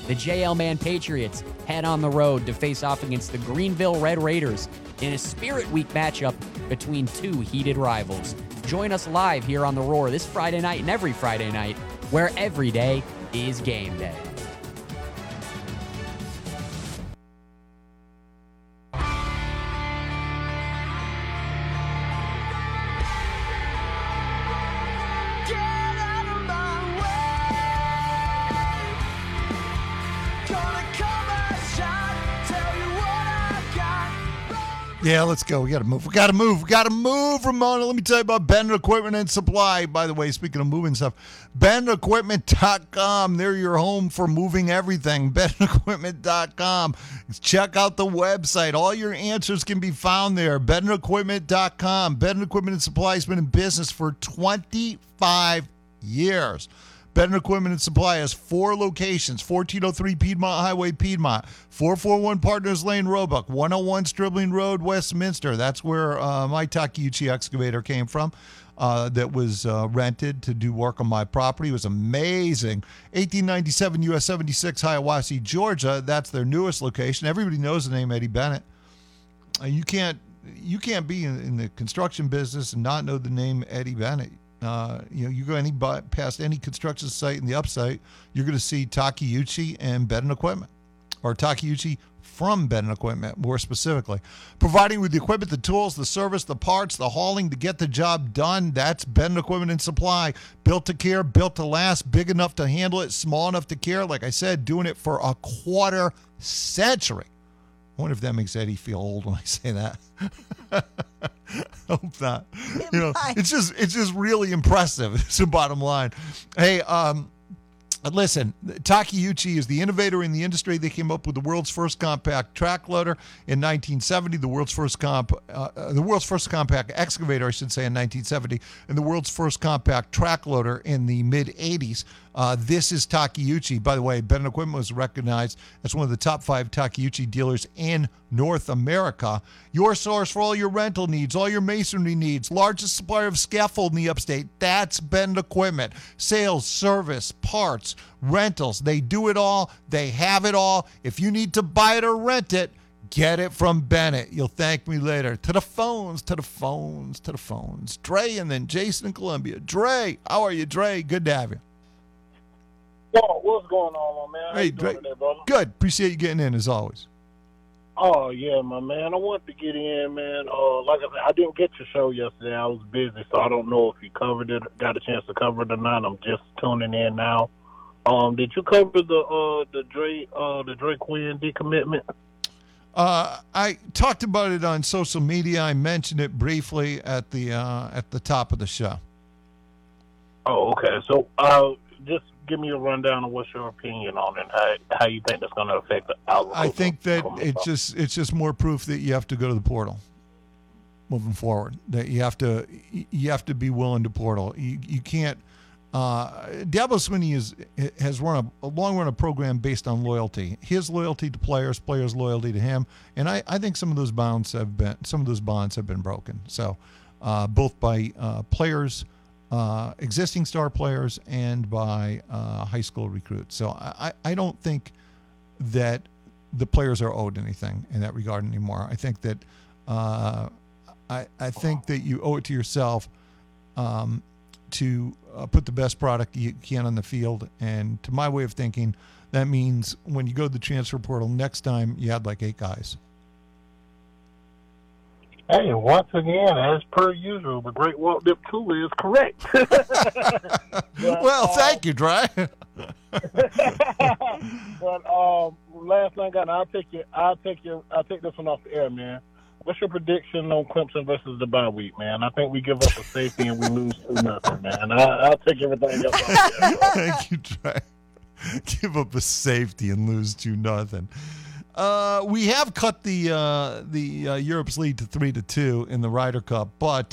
The JL Man Patriots head on the road to face off against the Greenville Red Raiders in a Spirit Week matchup between two heated rivals. Join us live here on The Roar this Friday night and every Friday night, where every day is game day. Yeah, let's go. We got to move. We got to move, Ramona. Let me tell you about Bender Equipment and Supply. By the way, speaking of moving stuff, BenderEquipment.com. They're your home for moving everything. BenderEquipment.com. Check out the website. All your answers can be found there. BenderEquipment.com. Bender Equipment and Supply has been in business for 25 years. Bender Equipment and Supply has 4 locations: 1403 Piedmont Highway, Piedmont, 441 Partners Lane, Roebuck, 101 Stribling Road, Westminster. That's where my Takeuchi excavator came from. That was rented to do work on my property. It was amazing. 1897 US 76, Hiawassee, Georgia. That's their newest location. Everybody knows the name Eddie Bennett. You can't be in the construction business and not know the name Eddie Bennett. You go past any construction site in the upstate, you're going to see Takeuchi and Bennett Equipment, or Takeuchi from Bennett Equipment, more specifically. Providing with the equipment, the tools, the service, the parts, the hauling to get the job done. That's Bennett Equipment and Supply. Built to care, built to last, big enough to handle it, small enough to care. Like I said, doing it for a quarter century. I wonder if that makes Eddie feel old when I say that. Hope not. It's just really impressive. It's the bottom line. Hey, listen, Takeuchi is the innovator in the industry. They came up with the world's first compact track loader in 1970, the world's first compact excavator, I should say, in 1970, and the world's first compact track loader in the mid-'80s. This is Takeuchi. By the way, Bennett Equipment was recognized as one of the top 5 Takeuchi dealers in North America. Your source for all your rental needs, all your masonry needs, largest supplier of scaffold in the upstate. That's Bennett Equipment. Sales, service, parts, rentals. They do it all. They have it all. If you need to buy it or rent it, get it from Bennett. You'll thank me later. To the phones. Dre and then Jason in Columbia. Dre, how are you, Dre? Good to have you. Well, what's going on, my man? Hey, Dre. Today, brother? Good. Appreciate you getting in, as always. Oh, yeah, my man. I wanted to get in, man. Like I said, I didn't get your show yesterday. I was busy, so I don't know if you covered it, got a chance to cover it or not. I'm just tuning in now. Did you cover the Dre Quinn decommitment? I talked about it on social media. I mentioned it briefly at the top of the show. Oh, okay. So, just give me a rundown of what's your opinion on it, how you think that's going to affect the outlook. I think that it's just more proof that you have to go to the portal moving forward. That you have to be willing to portal. You can't. Dabo Swinney has run a long run of program based on loyalty. His loyalty to players loyalty to him, and I think some of those bonds have been broken. So both by players. Existing star players and by high school recruits. So I don't think that the players are owed anything in that regard anymore. I think that I think that you owe it to yourself to put the best product you can on the field. And to my way of thinking, that means when you go to the transfer portal next time, you had like 8 guys. Hey, once again, as per usual, the great Walt Dip Tula is correct. Well, thank you, Dre. But last thing, I'll take this one off the air, man. What's your prediction on Clemson versus the bye week, man? I think we give up a safety and we lose 2-0, man. I'll take everything else off the air. Thank you, Dre. Give up a safety and lose 2-0. We have cut the Europe's lead to 3-2 in the Ryder Cup, but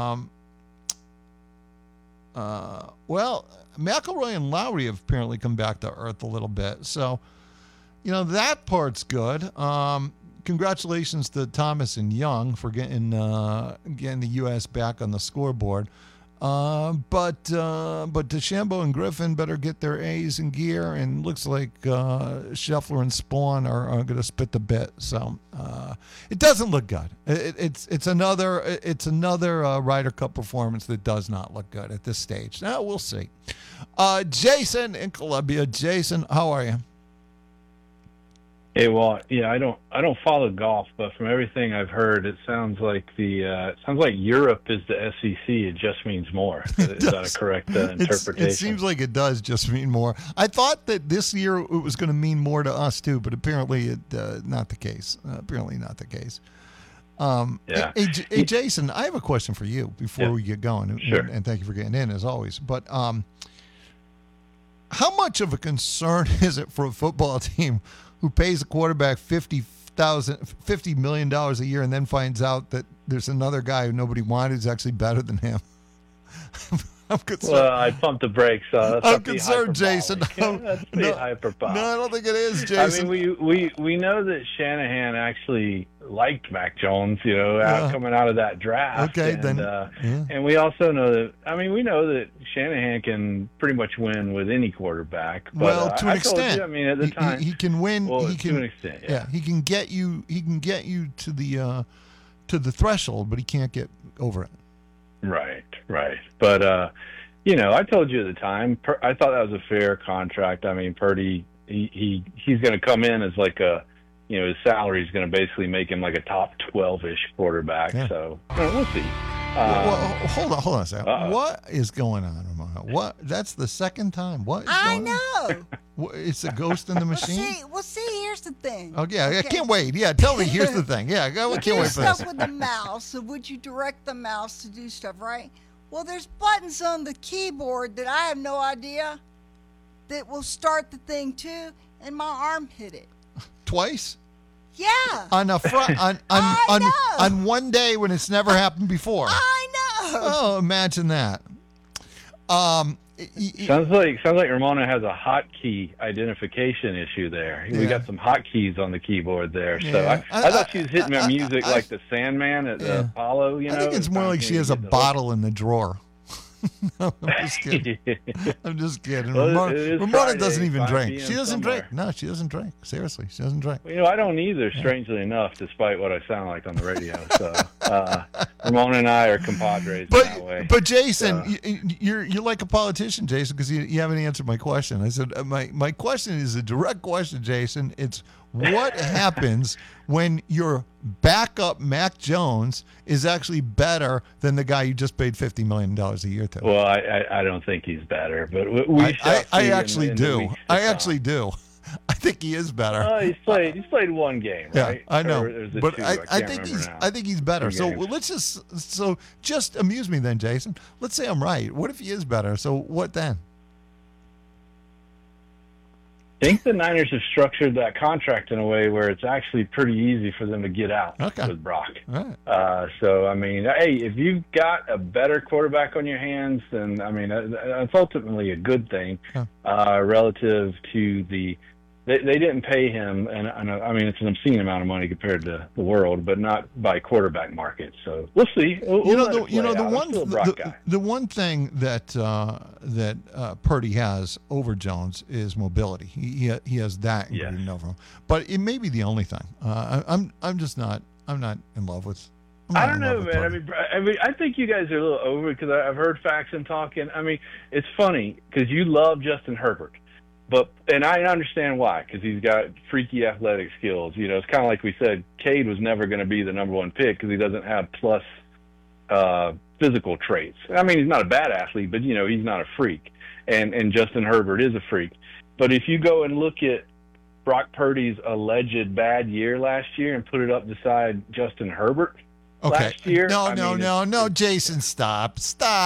McIlroy and Lowry have apparently come back to earth a little bit, so that part's good. Congratulations to Thomas and Young for getting the U.S. back on the scoreboard. But DeChambeau and Griffin better get their A's in gear, and looks like Scheffler and Spawn are going to spit the bit. So it doesn't look good. It's another Ryder Cup performance that does not look good at this stage. Now we'll see. Jason in Columbia. Jason, how are you? Hey, well, yeah, I don't follow golf, but from everything I've heard, it sounds like Europe is the SEC. It just means more. Is that a correct interpretation? It seems like it does just mean more. I thought that this year it was going to mean more to us too, but apparently not the case. Apparently not the case. Yeah. Hey, Jason, I have a question for you before we get going. Sure. And thank you for getting in as always. But how much of a concern is it for a football team who pays a quarterback $50 million a year and then finds out that there's another guy who nobody wanted who's actually better than him? I'm concerned. Well, I pumped the brakes. I'm concerned, Jason. That's pretty hyperbolic. No, I don't think it is, Jason. I mean, we know that Shanahan actually liked Mac Jones, coming out of that draft. Okay, and, and we also know that. I mean, we know that Shanahan can pretty much win with any quarterback. But, well, to an extent. I mean, at the time, he can win. Well, he can, to an extent, yeah. He can get you. He can get you to the threshold, but he can't get over it. Right. But, I told you at the time, I thought that was a fair contract. I mean, Purdy, he's going to come in as like his salary is going to basically make him like a top 12-ish quarterback. Yeah. So we'll see. Well, hold on a second. What is going on, Ramona? What? That's the second time. What is going on? It's a ghost in the machine? See, here's the thing. Oh, yeah, I can't wait. Yeah, tell me, here's the thing. Yeah, I can't wait for this. Stuff with the mouse, so would you direct the mouse to do stuff, right? Well, there's buttons on the keyboard that I have no idea that will start the thing too, and my arm hit it. Twice? Yeah. On a on one day when it's never happened before. I know. Oh, imagine that. Sounds like Ramona has a hotkey identification issue there. We got some hotkeys on the keyboard there. So I thought she was hitting my music like the Sandman at the Apollo. I think it's more like she has a bottle in the drawer. No, I'm just kidding. Well, Ramona doesn't even drink. She doesn't somewhere. drink. No, she doesn't drink. Seriously, she doesn't drink. Well, I don't either, strangely enough, despite what I sound like on the radio. So Ramona and I are compadres that way. But Jason, you're like a politician, Jason, because you haven't answered my question. I said my question is a direct question, Jason. It's what happens when your backup Mac Jones is actually better than the guy you just paid $50 million a year to? Well, I don't think he's better, but I actually do. I actually do. I think he is better. He's played one game, right? Yeah, I know. But I think he's better. So let's just amuse me then, Jason. Let's say I'm right. What if he is better? So what then? I think the Niners have structured that contract in a way where it's actually pretty easy for them to get out with Brock. Right. So, I mean, hey, if you've got a better quarterback on your hands, then, I mean, that's ultimately a good thing relative to the – they didn't pay him, and I mean, it's an obscene amount of money compared to the world, but not by quarterback market. So we'll see. The one thing that Purdy has over Jones is mobility. He has that ingredient over him, but it may be the only thing. I'm not in love with. I don't know, man. I mean, I think you guys are a little over it because I've heard Faxon talking. I mean, it's funny because you love Justin Herbert. And I understand why, because he's got freaky athletic skills. It's kind of like we said, Cade was never going to be the number one pick because he doesn't have plus physical traits. I mean, he's not a bad athlete, but, he's not a freak. And Justin Herbert is a freak. But if you go and look at Brock Purdy's alleged bad year last year and put it up beside Justin Herbert last year. No, Jason, stop.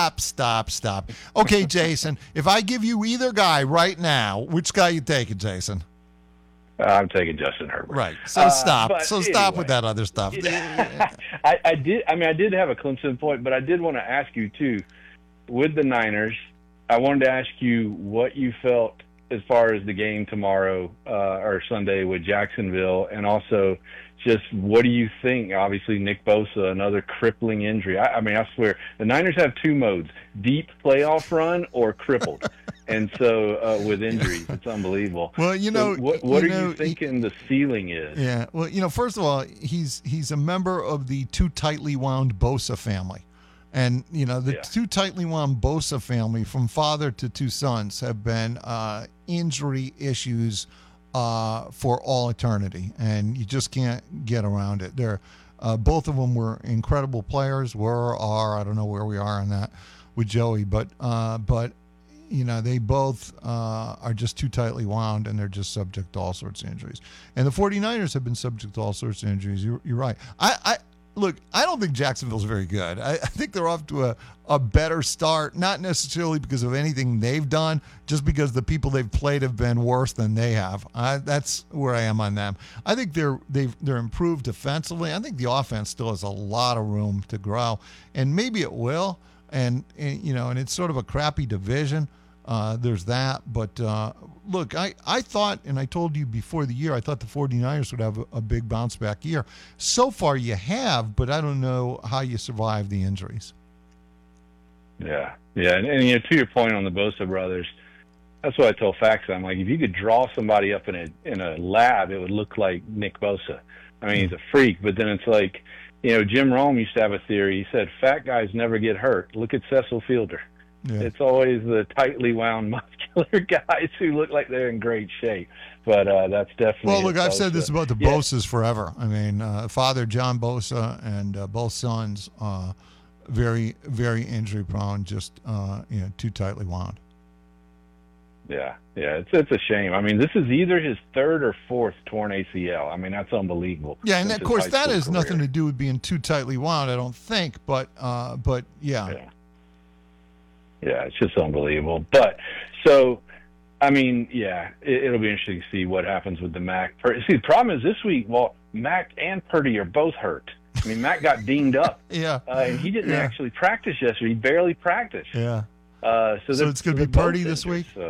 Okay, Jason, if I give you either guy right now, which guy you taking, Jason? I'm taking Justin Herbert. Right. So stop. Stop with that other stuff. I did have a Clemson point, but I did want to ask you too, with the Niners, I wanted to ask you what you felt as far as the game tomorrow or Sunday with Jacksonville, and also just what do you think? Obviously, Nick Bosa, another crippling injury. I mean, I swear, the Niners have two modes: deep playoff run or crippled. And so with injuries, it's unbelievable. Well, so what are you thinking the ceiling is? Yeah. Well, first of all, he's a member of the too tightly wound Bosa family. And, the too tightly wound Bosa family, from father to two sons, have been injury issues for all eternity. And you just can't get around it. They're both of them were incredible players, I don't know where we are on that with Joey, but they both are just too tightly wound, and they're just subject to all sorts of injuries. And the 49ers have been subject to all sorts of injuries. You're right. Look, I don't think Jacksonville's very good. I think they're off to a better start, not necessarily because of anything they've done, just because the people they've played have been worse than they have. That's where I am on them. I think they're improved defensively. I think the offense still has a lot of room to grow, and maybe it will. And it's sort of a crappy division. There's that. But look, I thought, and I told you before the year, I thought the 49ers would have a big bounce back year. So far you have, but I don't know how you survive the injuries. Yeah. And to your point on the Bosa brothers, that's what I told Fax. I'm like, if you could draw somebody up in a lab, it would look like Nick Bosa. I mean, he's a freak, but then it's like, Jim Rome used to have a theory. He said, fat guys never get hurt. Look at Cecil Fielder. Yeah. It's always the tightly wound, muscular guys who look like they're in great shape. But that's definitely... Well, look, I've said this about the Bosas forever. I mean, father John Bosa and both sons, very, very injury-prone, just too tightly wound. Yeah, it's a shame. I mean, this is either his third or fourth torn ACL. I mean, that's unbelievable. Yeah, and of course that has nothing to do with being too tightly wound, I don't think. But yeah. Yeah, it's just unbelievable. But so, I mean, it'll be interesting to see what happens with the Mac. See, the problem is this week, Mac and Purdy are both hurt. I mean, Mac got dinged up. Yeah. And he didn't actually practice yesterday. He barely practiced. Yeah. So it's going to be Purdy this week? So.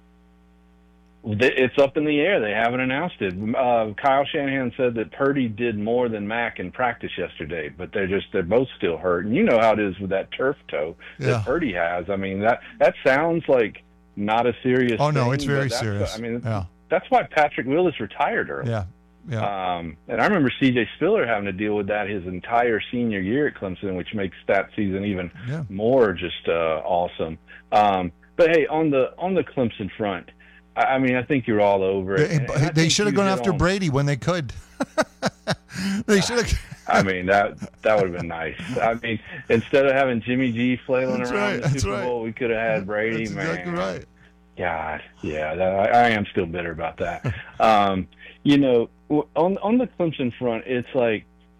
It's up in the air. They haven't announced it. Kyle Shanahan said that Purdy did more than Mac in practice yesterday, but they're both still hurt. And you know how it is with that turf toe that Purdy has. I mean, that sounds like not a serious thing. Oh, no, it's very serious. I mean, that's why Patrick Willis retired early. Yeah. And I remember C.J. Spiller having to deal with that his entire senior year at Clemson, which makes that season even more just awesome. But hey, on the Clemson front, I mean, I think you're all over it. They should have gone after Brady when they could. They should have. I mean, that would have been nice. I mean, instead of having Jimmy G flailing around the Super Bowl, we could have had Brady. That's exactly right. God, I am still bitter about that. On the Clemson front, it's like,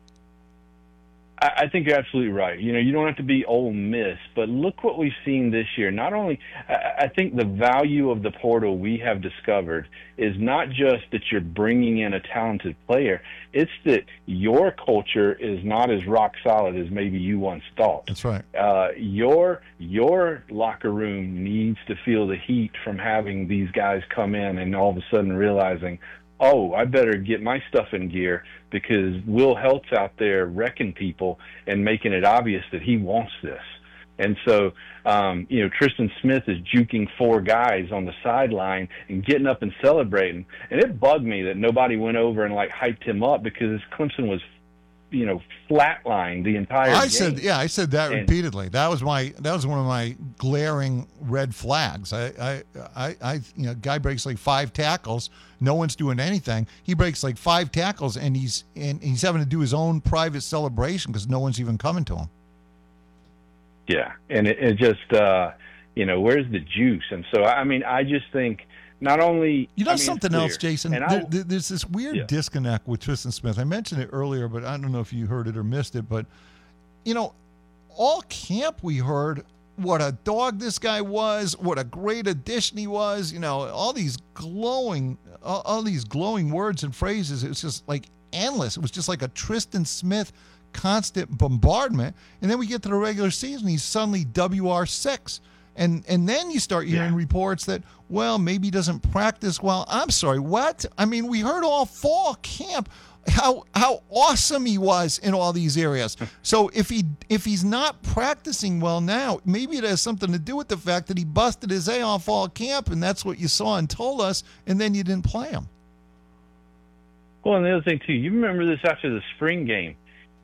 I think you're absolutely right. You don't have to be Ole Miss, but look what we've seen this year. Not only, I think the value of the portal we have discovered is not just that you're bringing in a talented player, it's that your culture is not as rock solid as maybe you once thought. That's right. Your locker room needs to feel the heat from having these guys come in and all of a sudden realizing, oh, I better get my stuff in gear because Will Helt's out there wrecking people and making it obvious that he wants this. And so, Tristan Smith is juking four guys on the sideline and getting up and celebrating. And it bugged me that nobody went over and hyped him up because Clemson was, flatlined the entire game. I said that repeatedly. That was one of my glaring red flags. Guy breaks 5 tackles. No one's doing anything. He breaks 5 tackles, and he's having to do his own private celebration because no one's even coming to him. Yeah, and it just where's the juice? And so I just think. Not only something else, Jason. There's this weird disconnect with Tristan Smith. I mentioned it earlier, but I don't know if you heard it or missed it. But all camp we heard what a dog this guy was, what a great addition he was. All these glowing words and phrases. It was just endless. It was just like a Tristan Smith constant bombardment. And then we get to the regular season, he's suddenly WR6. And then you start hearing reports that, well, maybe he doesn't practice well. I'm sorry, what? I mean, we heard all fall camp how awesome he was in all these areas. So if he's not practicing well now, maybe it has something to do with the fact that he busted his A on fall camp, and that's what you saw and told us, and then you didn't play him. Well, and the other thing, too, you remember this after the spring game.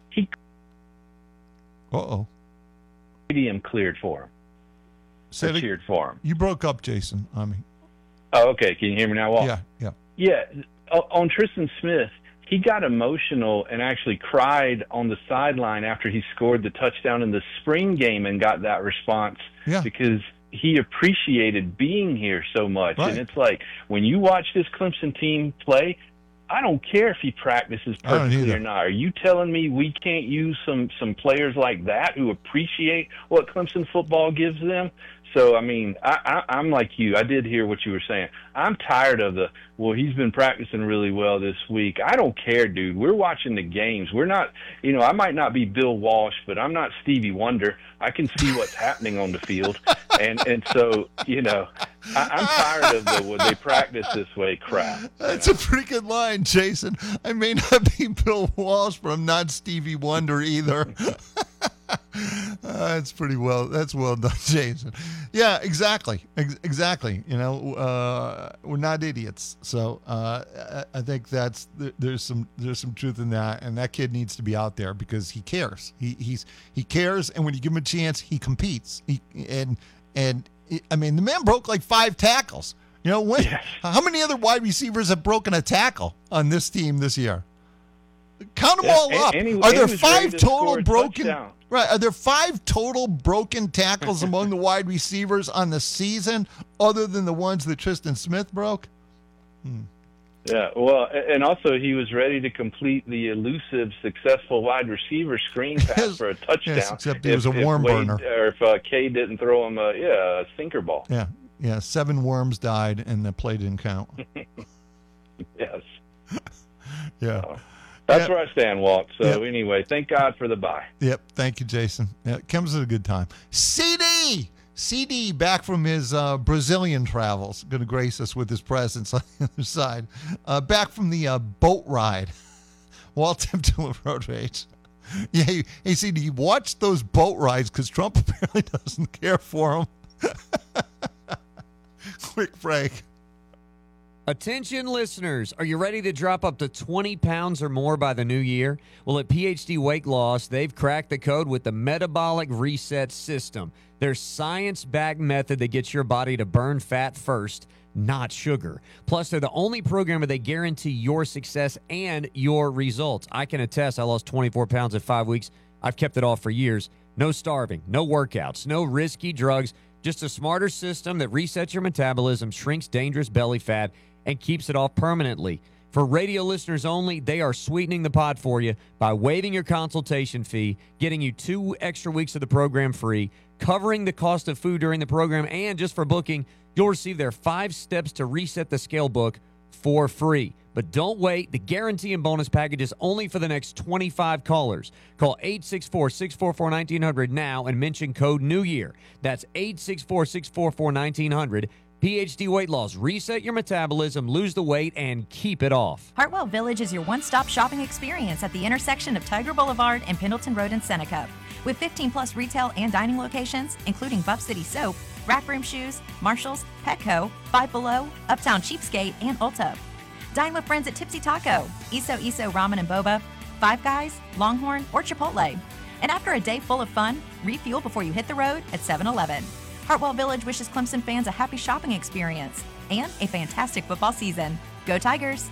Stadium cleared for him. Cheered for him. You broke up, Jason. I mean. Oh, okay. Can you hear me now, Walt? Yeah. On Tristan Smith, he got emotional and actually cried on the sideline after he scored the touchdown in the spring game and got that response because he appreciated being here so much. Right. And it's like, when you watch this Clemson team play, I don't care if he practices perfectly or not. Are you telling me we can't use some players like that who appreciate what Clemson football gives them? So, I mean, I'm like you. I did hear what you were saying. I'm tired of he's been practicing really well this week. I don't care, dude. We're watching the games. We're not, I might not be Bill Walsh, but I'm not Stevie Wonder. I can see what's happening on the field. And so, I'm tired of the they practice this way crap. That's a pretty good line, Jason. I may not be Bill Walsh, but I'm not Stevie Wonder either. That's well done, Jason. Yeah, exactly. Exactly. We're not idiots. So I think there's some truth in that, and that kid needs to be out there because he cares. He cares, and when you give him a chance, he competes. I mean, the man broke like 5 tackles. How many other wide receivers have broken a tackle on this team this year? Count them all up. Are there 5 total broken? Right. Are there 5 total broken tackles among the wide receivers on the season, other than the ones that Tristan Smith broke? Yeah. Well, and also he was ready to complete the elusive, successful wide receiver screen pass for a touchdown. Yes, except he was a worm burner. Or if K didn't throw him a sinker ball. Yeah. 7 worms died, and the play didn't count. Yes. Yeah. That's where I stand, Walt. So anyway, thank God for the bye. Yep. Thank you, Jason. Yeah, comes at a good time. CD back from his Brazilian travels, going to grace us with his presence on the other side. Back from the boat ride. Walt Templeton Road Rage. Yeah, hey, CD, watch those boat rides because Trump apparently doesn't care for them. Quick break. Attention listeners, are you ready to drop up to 20 pounds or more by the new year? Well, at PhD Weight Loss, they've cracked the code with the Metabolic Reset System. Their science-backed method that gets your body to burn fat first, not sugar. Plus, they're the only program where they guarantee your success and your results. I can attest I lost 24 pounds in 5 weeks. I've kept it off for years. No starving, no workouts, no risky drugs, just a smarter system that resets your metabolism, shrinks dangerous belly fat, and keeps it off permanently. For radio listeners only, they are sweetening the pot for you by waiving your consultation fee, getting you 2 extra weeks of the program free, covering the cost of food during the program, and just for booking, you'll receive their 5 steps to reset the scale book for free. But don't wait. The guarantee and bonus package is only for the next 25 callers. Call 864-644-1900 now and mention code New Year. That's 864-644-1900. PhD Weight Loss. Reset your metabolism, lose the weight, and keep it off. Hartwell Village is your one-stop shopping experience at the intersection of Tiger Boulevard and Pendleton Road in Seneca. With 15-plus retail and dining locations, including Buff City Soap, Rack Room Shoes, Marshalls, Petco, Five Below, Uptown Cheapskate, and Ulta. Dine with friends at Tipsy Taco, Iso Ramen and Boba, Five Guys, Longhorn, or Chipotle. And after a day full of fun, refuel before you hit the road at 7-Eleven. Hartwell Village wishes Clemson fans a happy shopping experience and a fantastic football season. Go Tigers!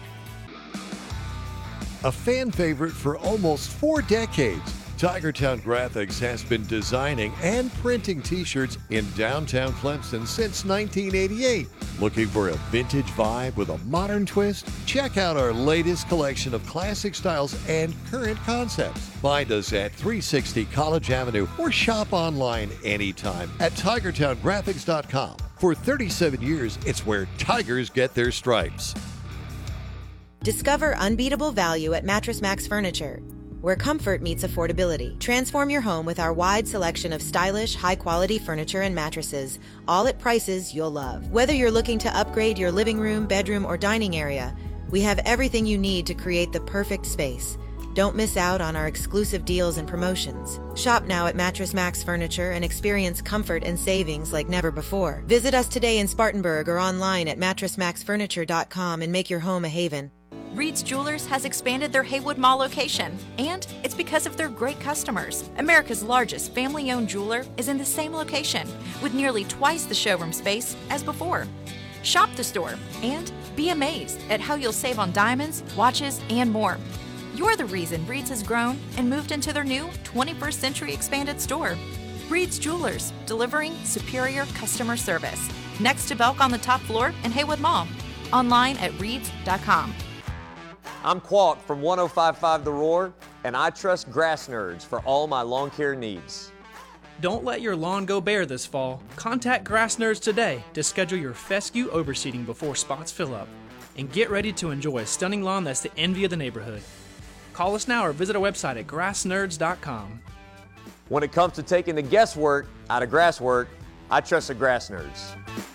A fan favorite for almost 4 decades, Tigertown Graphics has been designing and printing t-shirts in downtown Clemson since 1988. Looking for a vintage vibe with a modern twist? Check out our latest collection of classic styles and current concepts. Find us at 360 College Avenue or shop online anytime at TigertownGraphics.com. For 37 years, it's where Tigers get their stripes. Discover unbeatable value at Mattress Max Furniture. where comfort meets affordability. Transform your home with our wide selection of stylish, high-quality furniture and mattresses, all at prices you'll love. Whether you're looking to upgrade your living room, bedroom, or dining area, we have everything you need to create the perfect space. Don't miss out on our exclusive deals and promotions. Shop now at Mattress Max Furniture and experience comfort and savings like never before. Visit us today in Spartanburg or online at mattressmaxfurniture.com and make your home a haven. Reed's Jewelers has expanded their Haywood Mall location, and it's because of their great customers. America's largest family-owned jeweler is in the same location, with nearly twice the showroom space as before. Shop the store and be amazed at how you'll save on diamonds, watches, and more. You're the reason Reed's has grown and moved into their new 21st century expanded store. Reed's Jewelers, delivering superior customer service. Next to Belk on the top floor in Haywood Mall. Online at reeds.com. I'm Qualt from 105.5 The Roar, and I trust Grass Nerds for all my lawn care needs. Don't let your lawn go bare this fall. Contact Grass Nerds today to schedule your fescue overseeding before spots fill up. And get ready to enjoy a stunning lawn that's the envy of the neighborhood. Call us now or visit our website at grassnerds.com. When it comes to taking the guesswork out of grass work, I trust the Grass Nerds.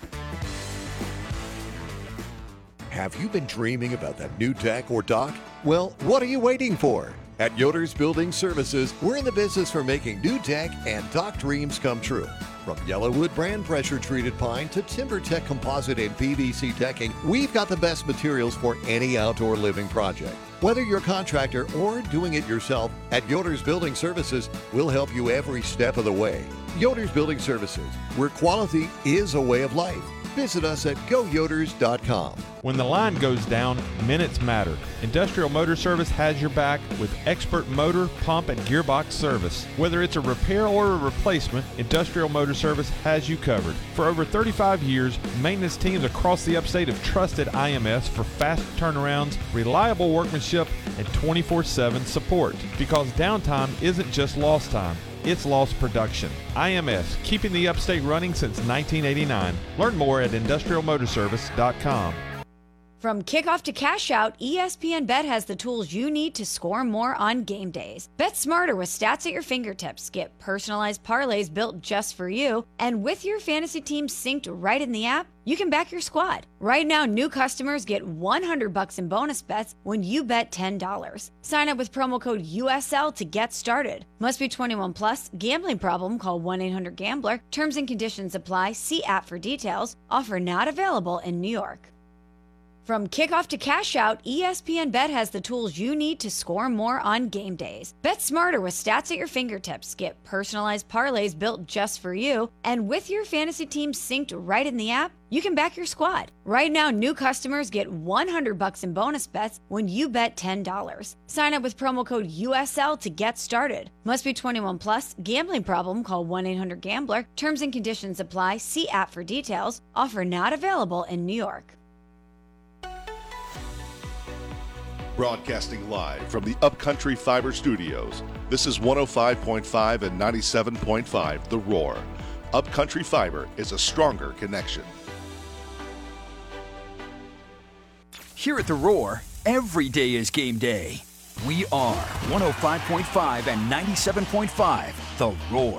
Have you been dreaming about that new deck or dock? Well, what are you waiting for? At Yoder's Building Services, we're in the business for making new deck and dock dreams come true. From Yellowwood brand pressure-treated pine to TimberTech composite and PVC decking, we've got the best materials for any outdoor living project. Whether you're a contractor or doing it yourself, at Yoder's Building Services, we'll help you every step of the way. Yoder's Building Services, where quality is a way of life. Visit us at goyoders.com. When the line goes down, minutes matter. Industrial Motor Service has your back with expert motor, pump, and gearbox service. Whether it's a repair or a replacement, Industrial Motor Service has you covered. For over 35 years, maintenance teams across the upstate have trusted IMS for fast turnarounds, reliable workmanship, and 24/7 support. Because downtime isn't just lost time. It's lost production. IMS, keeping the upstate running since 1989. Learn more at industrialmotorservice.com. From kickoff to cash out, ESPN Bet has the tools you need to score more on game days. Bet smarter with stats at your fingertips. Get personalized parlays built just for you. And with your fantasy team synced right in the app, you can back your squad. Right now, new customers get $100 in bonus bets when you bet $10. Sign up with promo code USL to get started. Must be 21 plus. Gambling problem? Call 1-800-GAMBLER. Terms and conditions apply. See app for details. Offer not available in New York. From kickoff to cash out, ESPN Bet has the tools you need to score more on game days. Bet smarter with stats at your fingertips. Get personalized parlays built just for you. And with your fantasy team synced right in the app, you can back your squad. Right now, new customers get $100 in bonus bets when you bet $10. Sign up with promo code USL to get started. Must be 21 plus. Gambling problem? Call 1-800-GAMBLER. Terms and conditions apply. See app for details. Offer not available in New York. Broadcasting live from the Upcountry Fiber Studios. This is 105.5 and 97.5 The Roar. Upcountry Fiber is a stronger connection. Here at The Roar, every day is game day. We are 105.5 and 97.5 The Roar.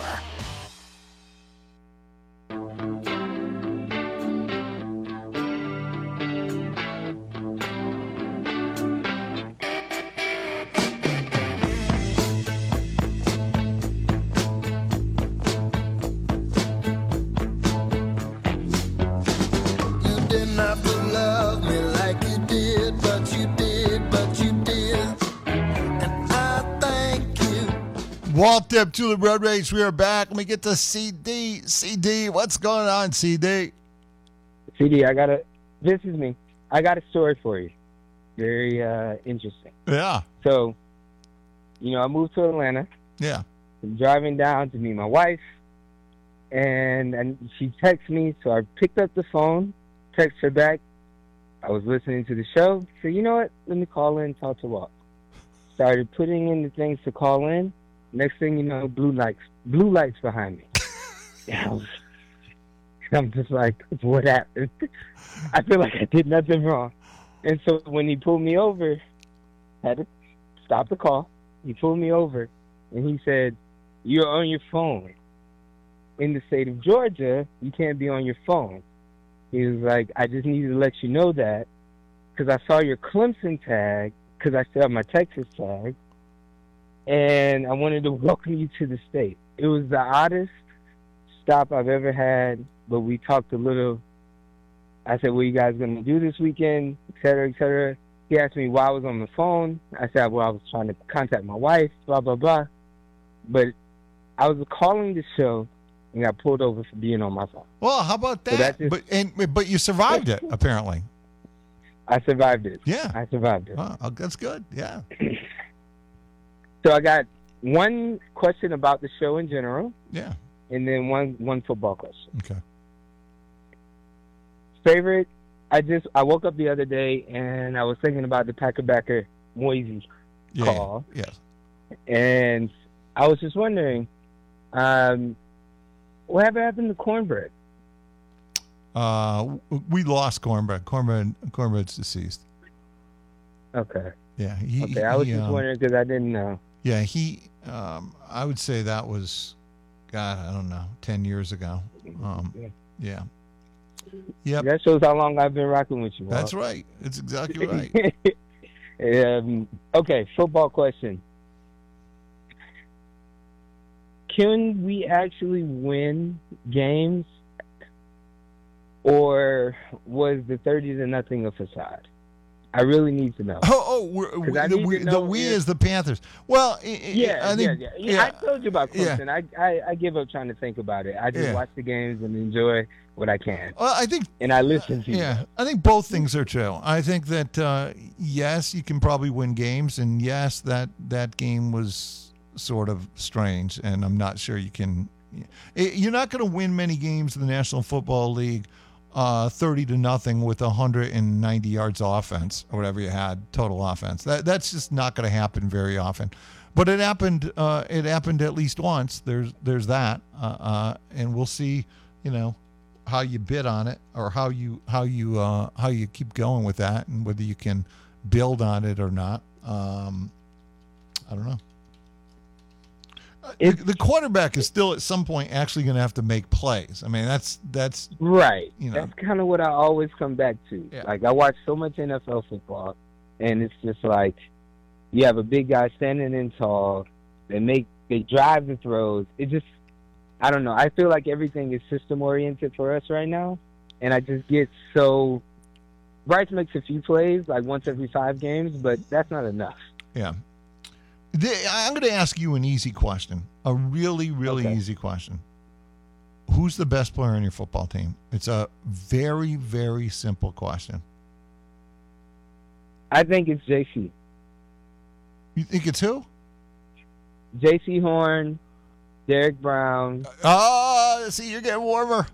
Walt Dip Tulip Road Rage. We are back. Let me get to CD. CD, what's going on, CD? CD, this is me. I got a story for you. Very interesting. Yeah. So, I moved to Atlanta. Yeah. I'm driving down to meet my wife, and she texts me, so I picked up the phone, text her back. I was listening to the show. So, you know what? Let me call in and talk to Walt. Started putting in the things to call in. Next thing you know, blue lights behind me. I'm just like, what happened? I feel like I did nothing wrong. And so when he pulled me over, I had to stop the call, He pulled me over, and he said, "You're on your phone. In the state of Georgia, you can't be on your phone." He was like, "I just needed to let you know that because I saw your Clemson tag because I still have my Texas tag, and I wanted to welcome you to the state." It was the oddest stop I've ever had, but we talked a little. I said, "What are you guys going to do this weekend?" Et cetera, et cetera. He asked me why I was on the phone. I said, "Well, I was trying to contact my wife, blah, blah, blah." But I was calling the show and got pulled over for being on my phone. Well, how about So that? that's just- But you survived it, apparently. I survived it. Yeah. I survived it. Oh, that's good. Yeah. So I got one question about the show in general. Yeah. And then one football question. Okay. Favorite, I woke up the other day and I was thinking about the Packer Moisey call. Yes. And I was just wondering, whatever happened to Cornbread? We lost Cornbread. Cornbread's deceased. Okay. Yeah. Okay, I was just wondering because I didn't know. Yeah, I would say that was, God, I don't know, 10 years ago. Yeah. Yep. That shows how long I've been rocking with you. That's Walt. right. It's exactly right. Okay, football question. Can we actually win games, or was the 30-0 a facade? I really need to know. We as the Panthers. Well, Yeah, I think, I told you about Yeah. Clemson. I give up trying to think about it. I just watch the games and enjoy what I can. Well, I think, and I listen to you. Yeah, I think both things are true. I think that yes, you can probably win games, and yes, that game was sort of strange, and I'm not sure you can. You're not going to win many games in the National Football League 30-0 with 190 yards offense or whatever you had total offense. That's just not going to happen very often. But it happened. It happened at least once. There's that, and we'll see. How you bid on it, or how you keep going with that, and whether you can build on it or not. I don't know. The quarterback is still at some point actually going to have to make plays. I mean, that's right. You know, that's kind of what I always come back to. Yeah. Like I watch so much NFL football, and it's just like you have a big guy standing in tall. They drive the throws. It just, I don't know. I feel like everything is system oriented for us right now, and I just get so. Bryce makes a few plays like once every 5 games, but that's not enough. Yeah. I'm going to ask you an easy question, a really, really easy question. Who's the best player on your football team? It's a very, very simple question. I think it's JC. You think it's who? JC Horn, Derek Brown. Oh, see, you're getting warmer.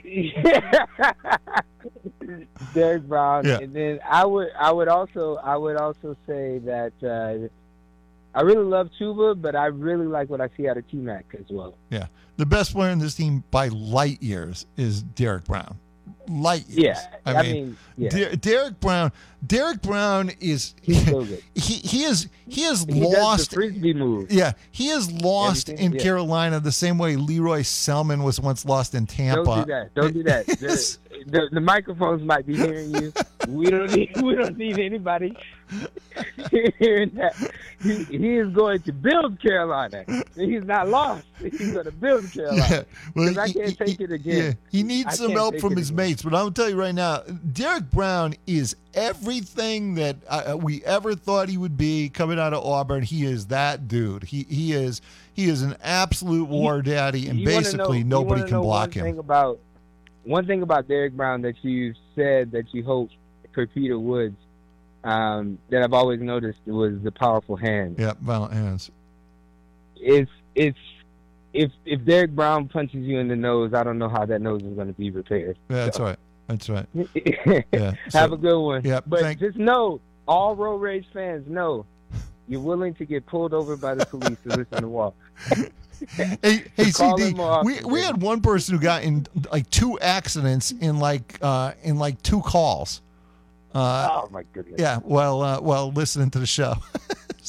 Derek Brown, Yeah. and then I would also say that I really love Chuba, but I really like what I see out of T-Mac as well. Yeah. The best player in this team by light years is Derek Brown. Light years. Yeah. I mean, yeah. Derek Brown is He's so good. he is He lost does the frisbee move. Yeah, he is lost Everything, in yeah. Carolina the same way Leroy Selman was once lost in Tampa. Don't do that. Don't do that. The microphones might be hearing you. We don't need anybody hearing that. He is going to build Carolina. He's not lost. He's going to build Carolina. Yeah. Well, Because I can't take it again. Yeah, he needs I some can't help take from it his again. mates. But I'll tell you right now, Derek Brown is everything that we ever thought he would be coming out of Auburn. He is that dude. He is an absolute war daddy, and You wanna basically know- nobody you wanna can know block him. One thing about Derek Brown that you said that you hoped for Peter Woods, that I've always noticed was the powerful hand. Yeah, violent hands. If Derek Brown punches you in the nose, I don't know how that nose is going to be repaired. Yeah, that's So, right. That's right. Have so- a good one. Yeah, but just know, all Road Rage fans know, you're willing to get pulled over by the police to listen to Walt. Hey, Call CD, him more often, we had one person who got in like 2 accidents in like 2 calls. Oh my goodness. Yeah, while listening to the show. So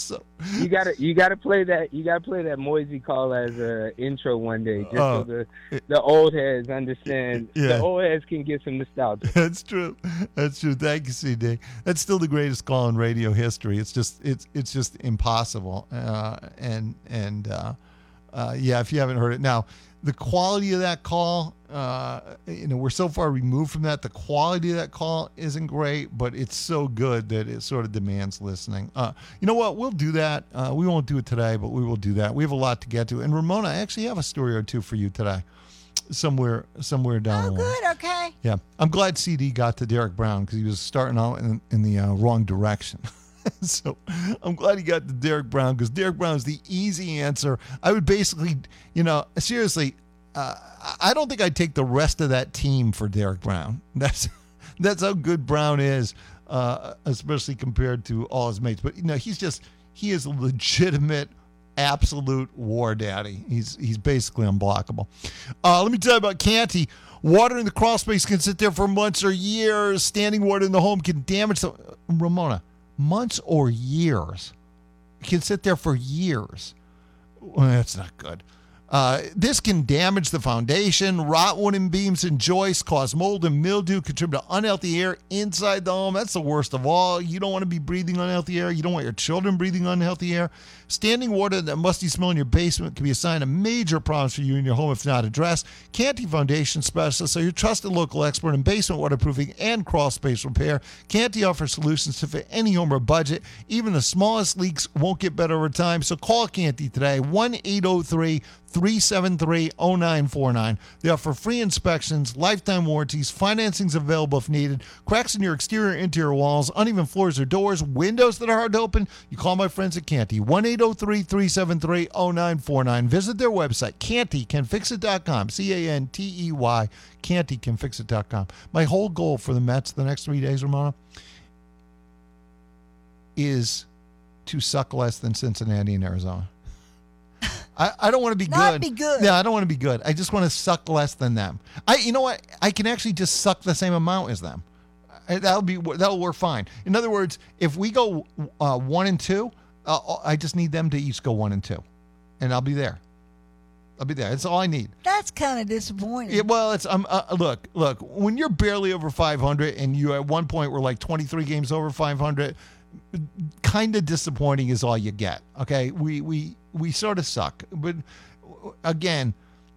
You gotta play that. You gotta play that Moisey call as an intro one day, just so the old heads understand. Yeah. The old heads can get some nostalgia. That's true. That's true. Thank you, CD. That's still the greatest call in radio history. It's just impossible. Yeah, if you haven't heard it now, the quality of that call, we're so far removed from that. The quality of that call isn't great, but it's so good that it sort of demands listening. You know what? We'll do that. We won't do it today, but we will do that. We have a lot to get to. And Ramona, I actually have a story or two for you today, somewhere down the line. Good. Okay. Yeah, I'm glad CD got to Derek Brown because he was starting out in the wrong direction. So I'm glad he got to Derek Brown because Derek Brown is the easy answer. I would basically, seriously, I don't think I'd take the rest of that team for Derek Brown. That's how good Brown is, especially compared to all his mates. But he is a legitimate, absolute war daddy. He's basically unblockable. Let me tell you about Canty. Water in the crawl space can sit there for months or years. Standing water in the home can damage the Ramona. Months or years. It can sit there for years. Well, that's not good. This can damage the foundation, rot wooden beams and joists, cause mold and mildew, contribute to unhealthy air inside the home. That's the worst of all. You don't want to be breathing unhealthy air. You don't want your children breathing unhealthy air. Standing water, that musty smell in your basement can be a sign of major problems for you in your home if not addressed. Canty Foundation Specialists are your trusted local expert in basement waterproofing and crawl space repair. Canty offers solutions to fit any home or budget. Even the smallest leaks won't get better over time. So call Canty today, 1-803-373-0949. They offer free inspections, lifetime warranties, financing's available if needed. Cracks in your exterior interior walls, uneven floors or doors, windows that are hard to open. You call my friends at Canty, 1-803-373-0949. Visit their website, CantyCanFixIt.com, C-A-N-T-E-Y, CantyCanFixIt.com. My whole goal for the Mets the next 3 days, Ramona, is to suck less than Cincinnati and Arizona. I don't want to be good. Not be good. Yeah, I don't want to be good. I just want to suck less than them. You know what? I can actually just suck the same amount as them. That'll work fine. In other words, if we go 1-2, I just need them to each go 1-2, and I'll be there. That's all I need. That's kind of disappointing. Yeah, well, it's look. When you're barely over 500, and you at one point were like 23 games over 500, kind of disappointing is all you get. Okay, we sort of suck, but again,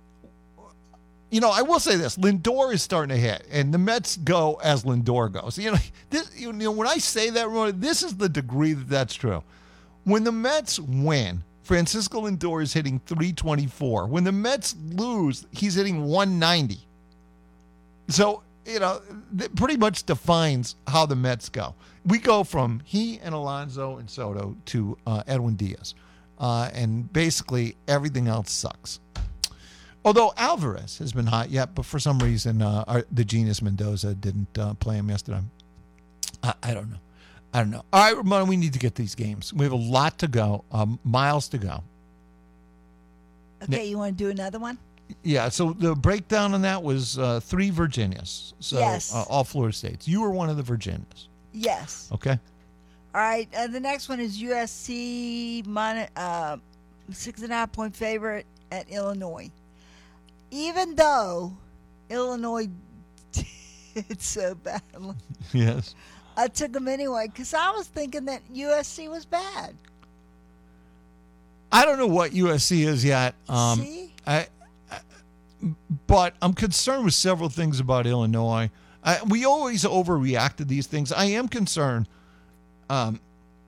I will say this: Lindor is starting to hit, and the Mets go as Lindor goes. When I say that, this is the degree that that's true. When the Mets win, Francisco Lindor is hitting 324. When the Mets lose, he's hitting 190. So, that pretty much defines how the Mets go. We go from he and Alonso and Soto to Edwin Diaz. And basically everything else sucks. Although Alvarez has been hot yet, but for some reason the genius Mendoza didn't play him yesterday. I don't know. All right, Ramona, we need to get these games. We have a lot to go, miles to go. Okay, you want to do another one? Yeah, so the breakdown on that was 3 Virginias. So yes. All Florida states. You were one of the Virginias. Yes. Okay. All right, the next one is USC, 6.5-point favorite at Illinois. Even though Illinois did so badly. Yes. I took them anyway because I was thinking that USC was bad. I don't know what USC is yet. See? But I'm concerned with several things about Illinois. We always overreact to these things. I am concerned. I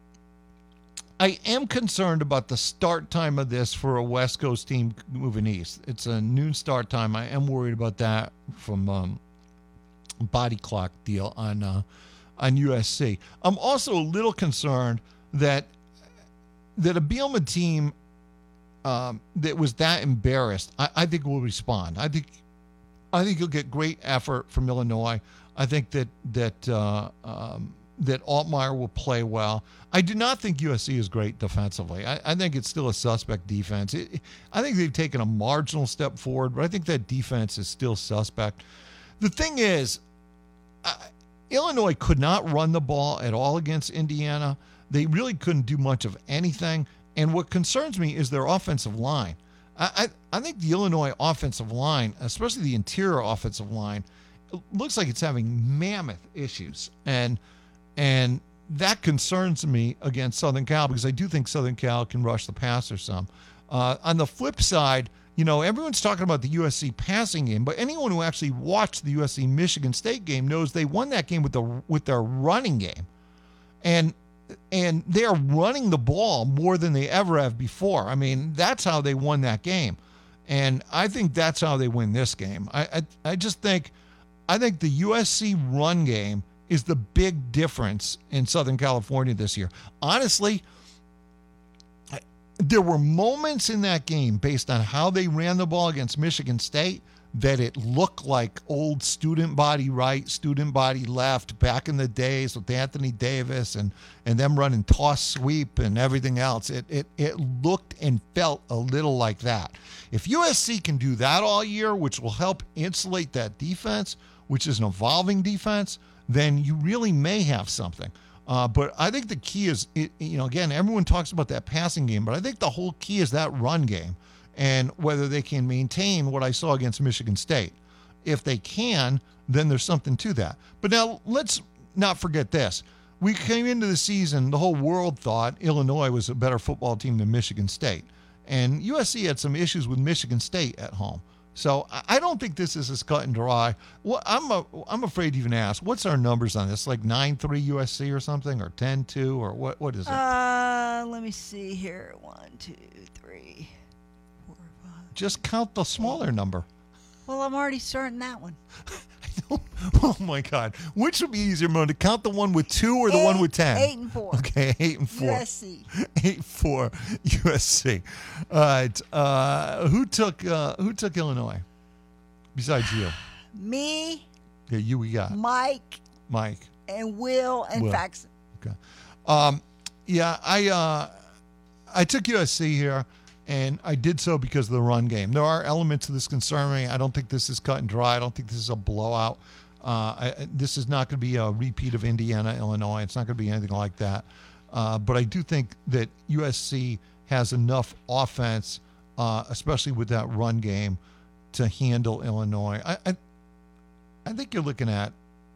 am concerned about the start time of this for a West Coast team moving east. It's a noon start time. I am worried about that from body clock deal on USC. I'm also a little concerned that a Bielema team that was that embarrassed, I think will respond. I think you'll get great effort from Illinois. I think that Altmaier will play well. I do not think USC is great defensively. I think it's still a suspect defense. I think they've taken a marginal step forward, but I think that defense is still suspect. The thing is, Illinois could not run the ball at all against Indiana. They really couldn't do much of anything. And what concerns me is their offensive line. I think the Illinois offensive line, especially the interior offensive line, looks like it's having mammoth issues. And that concerns me against Southern Cal because I do think Southern Cal can rush the passer some. On the flip side, everyone's talking about the USC passing game, but anyone who actually watched the USC-Michigan State game knows they won that game with their running game. And they are running the ball more than they ever have before. I mean, that's how they won that game. And I think that's how they win this game. I just think the USC run game is the big difference in Southern California this year. Honestly, there were moments in that game based on how they ran the ball against Michigan State that it looked like old student body right, student body left back in the days with Anthony Davis and them running toss sweep and everything else. It looked and felt a little like that. If USC can do that all year, which will help insulate that defense, which is an evolving defense, then you really may have something. But I think the key is, again, everyone talks about that passing game, but I think the whole key is that run game and whether they can maintain what I saw against Michigan State. If they can, then there's something to that. But now let's not forget this. We came into the season, the whole world thought Illinois was a better football team than Michigan State. And USC had some issues with Michigan State at home. So I don't think this is as cut and dry. Well, I'm afraid to even ask, what's our numbers on this? Like 9-3 USC or something, or 10-2, or what is it? Let me see here. 1, 2, 3, 4, 5. Just count the smaller number. Well, I'm already starting that one. Oh my God! Which would be easier, Mo, to count the one with 2 or the one with 10? 8 and 4. Okay, 8 and 4. USC. 8-4 USC. All right. Who took Illinois? Besides you. Me. Yeah, you. We got Mike. And Will and Faxon. Okay. Yeah, I took USC here. And I did so because of the run game. There are elements of this concern me. I don't think this is cut and dry. I don't think this is a blowout. This is not going to be a repeat of Indiana, Illinois. It's not going to be anything like that. But I do think that USC has enough offense, especially with that run game, to handle Illinois. I think you're looking at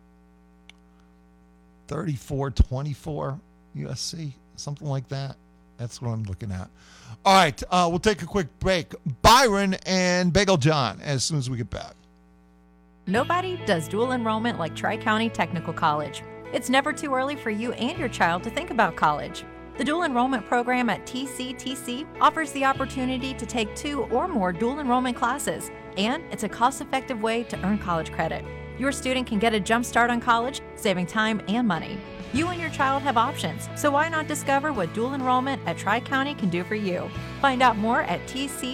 34-24 USC, something like that. That's what I'm looking at. All right, we'll take a quick break. Byron and Bagel John as soon as we get back. Nobody does dual enrollment like Tri-County Technical College. It's never too early for you and your child to think about college. The dual enrollment program at TCTC offers the opportunity to take 2 or more dual enrollment classes, and it's a cost-effective way to earn college credit. Your student can get a jump start on college, saving time and money. You and your child have options, so why not discover what dual enrollment at Tri-County can do for you? Find out more at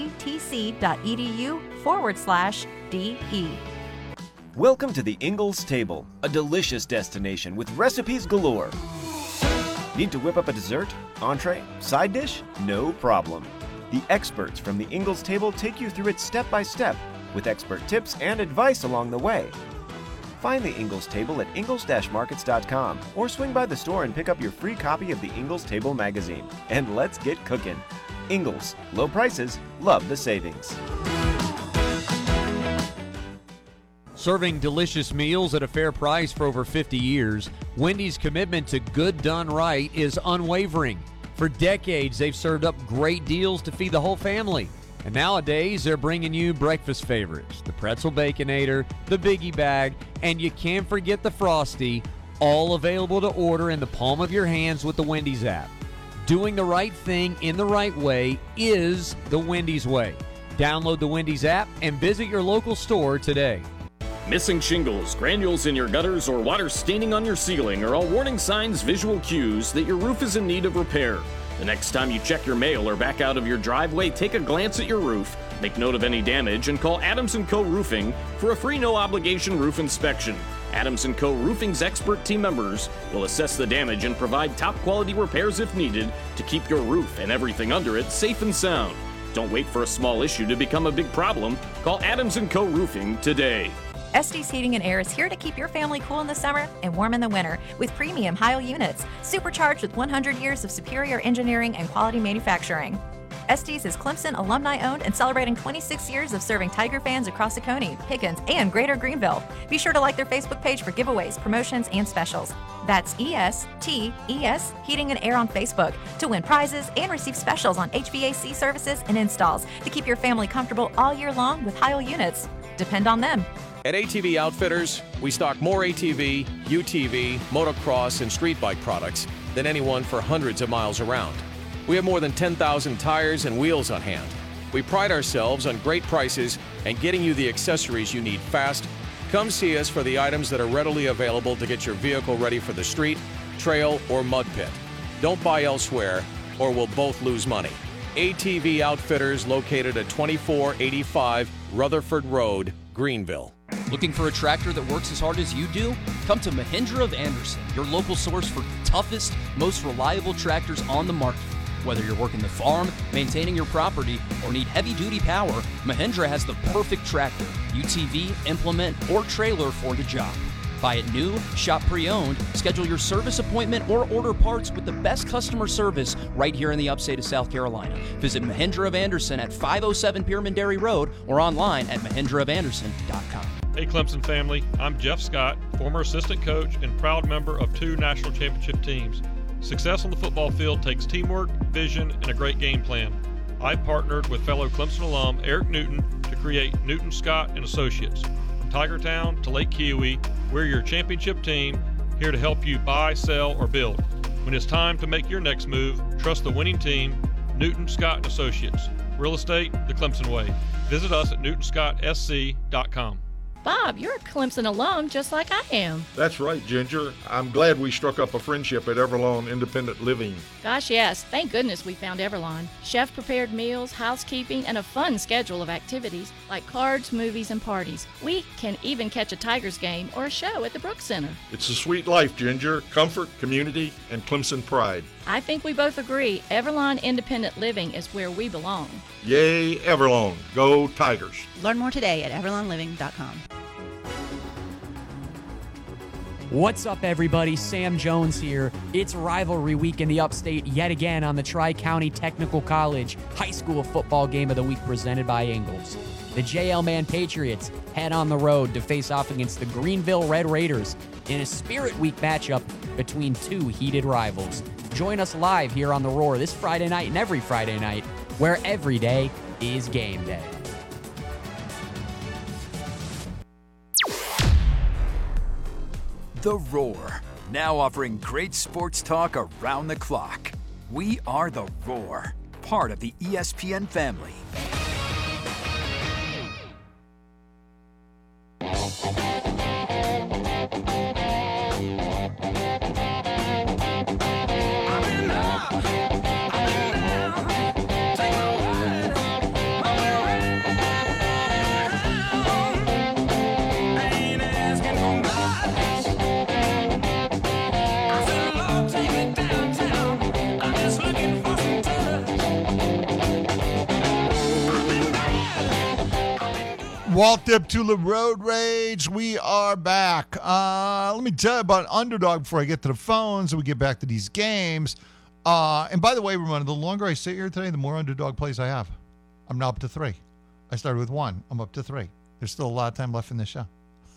tctc.edu/DE. Welcome to the Ingalls Table, a delicious destination with recipes galore. Need to whip up a dessert, entree, side dish? No problem. The experts from the Ingalls Table take you through it step by step with expert tips and advice along the way. Find the Ingalls Table at ingalls-markets.com or swing by the store and pick up your free copy of the Ingalls Table magazine. And let's get cooking. Ingalls, low prices, love the savings. Serving delicious meals at a fair price for over 50 years, Wendy's commitment to good done right is unwavering. For decades, they've served up great deals to feed the whole family. And nowadays, they're bringing you breakfast favorites, the Pretzel Baconator, the Biggie Bag, and you can't forget the Frosty, all available to order in the palm of your hands with the Wendy's app. Doing the right thing in the right way is the Wendy's way. Download the Wendy's app and visit your local store today. Missing shingles, granules in your gutters, or water staining on your ceiling are all warning signs, visual cues that your roof is in need of repair. The next time you check your mail or back out of your driveway, take a glance at your roof, make note of any damage, and call Adams & Co. Roofing for a free no-obligation roof inspection. Adams & Co. Roofing's expert team members will assess the damage and provide top-quality repairs if needed to keep your roof and everything under it safe and sound. Don't wait for a small issue to become a big problem. Call Adams & Co. Roofing today. Estes Heating and Air is here to keep your family cool in the summer and warm in the winter with premium Heil units, supercharged with 100 years of superior engineering and quality manufacturing. Estes is Clemson alumni-owned and celebrating 26 years of serving Tiger fans across Oconee, Pickens, and Greater Greenville. Be sure to like their Facebook page for giveaways, promotions, and specials. That's ESTES Heating and Air on Facebook to win prizes and receive specials on HVAC services and installs to keep your family comfortable all year long with Heil units. Depend on them. At ATV Outfitters, we stock more ATV, UTV, motocross, and street bike products than anyone for hundreds of miles around. We have more than 10,000 tires and wheels on hand. We pride ourselves on great prices and getting you the accessories you need fast. Come see us for the items that are readily available to get your vehicle ready for the street, trail, or mud pit. Don't buy elsewhere, or we'll both lose money. ATV Outfitters, located at 2485 Rutherford Road, Greenville. Looking for a tractor that works as hard as you do? Come to Mahindra of Anderson, your local source for the toughest, most reliable tractors on the market. Whether you're working the farm, maintaining your property, or need heavy-duty power, Mahindra has the perfect tractor, UTV, implement, or trailer for the job. Buy it new, shop pre-owned, schedule your service appointment, or order parts with the best customer service right here in the upstate of South Carolina. Visit Mahindra of Anderson at 507 Piermondary Road or online at mahindraofanderson.com. Hey Clemson family, I'm Jeff Scott, former assistant coach and proud member of 2 national championship teams. Success on the football field takes teamwork, vision, and a great game plan. I partnered with fellow Clemson alum Eric Newton to create Newton Scott and Associates. From Tigertown to Lake Kiowee, we're your championship team, here to help you buy, sell, or build. When it's time to make your next move, trust the winning team, Newton Scott and Associates. Real estate the Clemson way. Visit us at newtonscottsc.com. Bob, you're a Clemson alum just like I am. That's right, Ginger. I'm glad we struck up a friendship at Everlawn Independent Living. Gosh, yes. Thank goodness we found Everlawn. Chef-prepared meals, housekeeping, and a fun schedule of activities like cards, movies, and parties. We can even catch a Tigers game or a show at the Brooks Center. It's a sweet life, Ginger. Comfort, community, and Clemson pride. I think we both agree Everlawn Independent Living is where we belong. Yay, Everlawn. Go Tigers. Learn more today at everlawnliving.com. What's up, everybody? Sam Jones here. It's rivalry week in the upstate yet again on the Tri-County Technical College High School Football Game of the Week presented by Ingles. The JL Man Patriots head on the road to face off against the Greenville Red Raiders in a Spirit Week matchup between 2 heated rivals. Join us live here on The Roar this Friday night and every Friday night, where every day is game day. The Roar, now offering great sports talk around the clock. We are The Roar, part of the ESPN family. Walt Deptula Road Rage, we are back. Let me tell you about Underdog before I get to the phones and we get back to these games. And by the way, Ramona, the longer I sit here today, the more Underdog plays I have. I'm now up to 3. I started with 1. I'm up to 3. There's still a lot of time left in this show.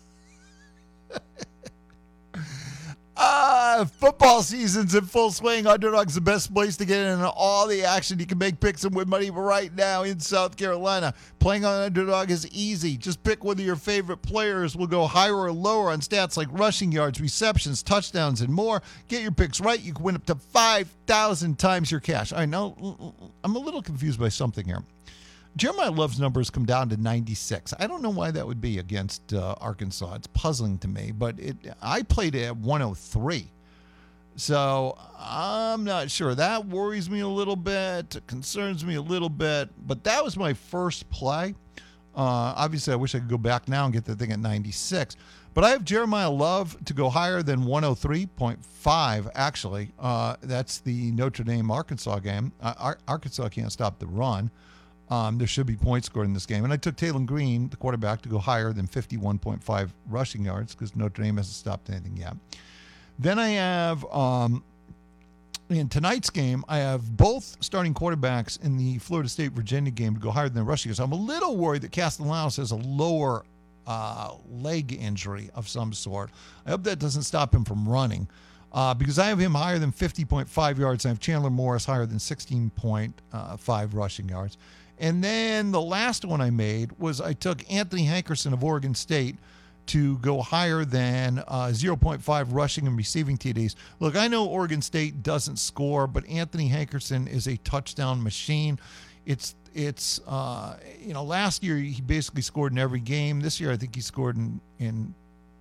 Football season's in full swing. Underdog's the best place to get in all the action. You can make picks and win money right now in South Carolina. Playing on Underdog is easy. Just pick one of your favorite players. We'll go higher or lower on stats like rushing yards, receptions, touchdowns, and more. Get your picks right. You can win up to 5,000 times your cash. I know I'm a little confused by something here. Jeremiah Love's numbers come down to 96. I don't know why that would be against Arkansas. It's puzzling to me, but I played it at 103. So I'm not sure. That worries me a little bit, concerns me a little bit, but that was my first play. Obviously, I wish I could go back now and get the thing at 96. But I have Jeremiah Love to go higher than 103.5, actually. That's the Notre Dame-Arkansas game. Arkansas can't stop the run. there should be points scored in this game. And I took Taylor Green, the quarterback, to go higher than 51.5 rushing yards because Notre Dame hasn't stopped anything yet. Then I have, in tonight's game, I have both starting quarterbacks in the Florida State-Virginia game to go higher than rushing yards. I'm a little worried that Castellanos has a lower leg injury of some sort. I hope that doesn't stop him from running because I have him higher than 50.5 yards. I have Chandler Morris higher than 16.5 rushing yards. And then the last one I made was I took Anthony Hankerson of Oregon State to go higher than 0.5 rushing and receiving TDs. Look, I know Oregon State doesn't score, but Anthony Hankerson is a touchdown machine. It's last year he basically scored in every game. This year I think he scored in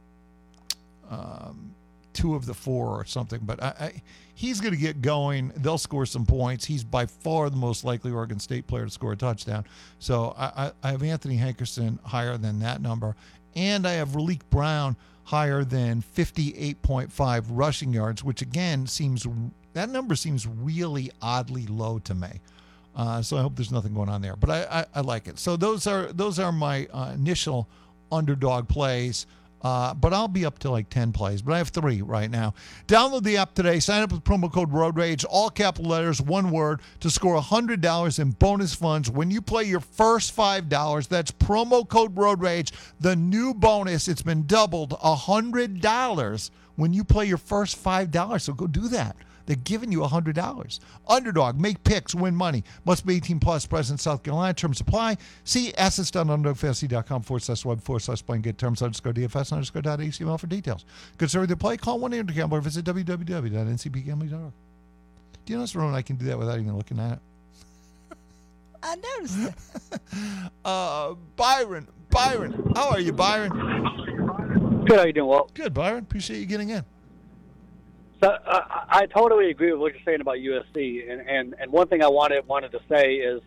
2 of the 4 or something. But he's going to get going. They'll score some points. He's by far the most likely Oregon State player to score a touchdown. So I have Anthony Hankerson higher than that number. And I have Raleek Brown higher than 58.5 rushing yards, which again that number seems really oddly low to me. So I hope there's nothing going on there, but I like it. So those are my initial underdog plays. But I'll be up to like 10 plays, but I have 3 right now. Download the app today. Sign up with promo code Road Rage, all capital letters, one word, to score $100 in bonus funds when you play your first $5. That's promo code Road Rage. The new bonus, it's been doubled, $100 when you play your first $5. So go do that. They're giving you $100. Underdog, make picks, win money. Must be 18 plus, present South Carolina. Terms apply. See assets.underdogfantasy.com/web/playing. Get terms _DFS_.html for details. Consider the play. Call 1-800-GAMBLER or visit www.ncpgambling.org. Do you notice, Ron, I can do that without even looking at it? I noticed it. Byron. How are you, Byron? Good. How you doing, Walt? Good, Byron. Appreciate you getting in. So I totally agree with what you're saying about USC, and one thing I wanted to say is,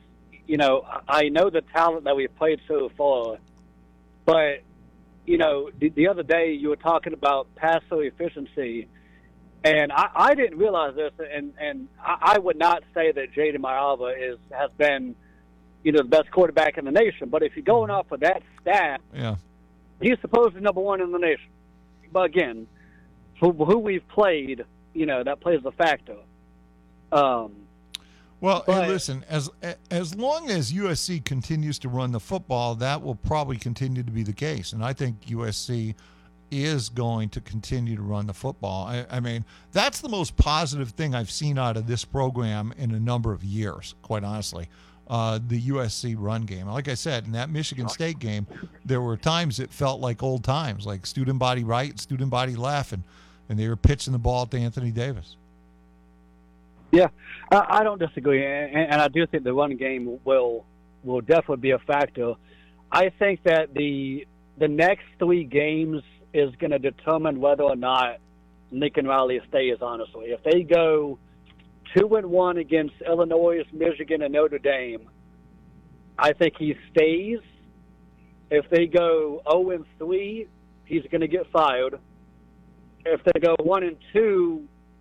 I know the talent that we've played so far, but the other day you were talking about pass throw efficiency, and I didn't realize this, and I would not say that Jaden Maiava has been the best quarterback in the nation, but if you're going off of that stat, yeah, he's supposedly number 1 in the nation. But again, who we've played, that plays a factor. Hey, listen, as long as USC continues to run the football, that will probably continue to be the case. And I think USC is going to continue to run the football. I mean, that's the most positive thing I've seen out of this program in a number of years, quite honestly. The USC run game. Like I said, in that Michigan State game, there were times it felt like old times, like student body right, student body left, and they were pitching the ball to Anthony Davis. Yeah, I don't disagree, and I do think the run game will definitely be a factor. I think that the next 3 games is going to determine whether or not Lincoln Riley stays, honestly. If they go 2-1 against Illinois, Michigan, and Notre Dame, I think he stays. If they go 0-3, he's going to get fired. If they go 1-2,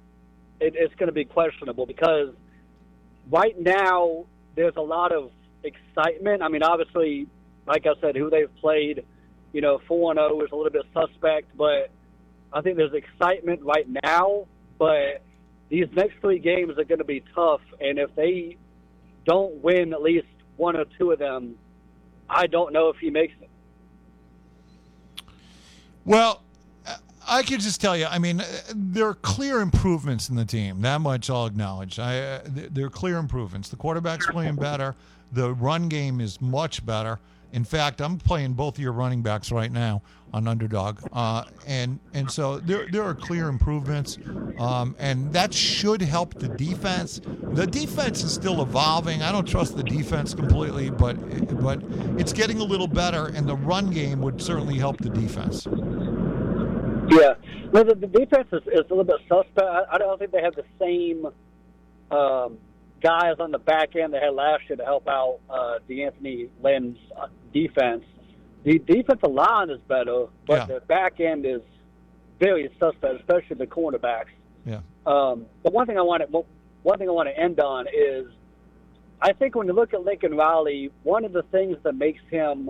it's going to be questionable because right now there's a lot of excitement. I mean, obviously, like I said, who they've played, 4-0 is a little bit suspect, but I think there's excitement right now. But these next 3 games are going to be tough, and if they don't win at least 1 or 2 of them, I don't know if he makes it. Well, I could just tell you, I mean, there are clear improvements in the team. That much I'll acknowledge. There are clear improvements. The quarterback's playing better. The run game is much better. In fact, I'm playing both of your running backs right now on Underdog. And so there are clear improvements. And that should help the defense. The defense is still evolving. I don't trust the defense completely, but it's getting a little better, and the run game would certainly help the defense. Yeah. Well, the defense is a little bit suspect. I don't think they have the same guys on the back end they had last year to help out DeAnthony Lynn's defense. The defensive line is better, but the back end is very suspect, especially the cornerbacks. Yeah. But one thing I want to end on is I think when you look at Lincoln Riley, one of the things that makes him